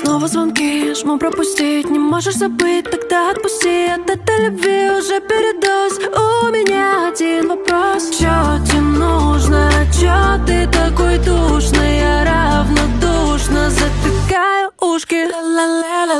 Снова звонки, жму пропустить. Не можешь забыть, тогда отпусти. От этой любви уже передоз. У меня один вопрос: чё тебе нужно? Чё ты такой душный? Я равнодушна, затыкаю ушки. Ла-ла-ла-ла.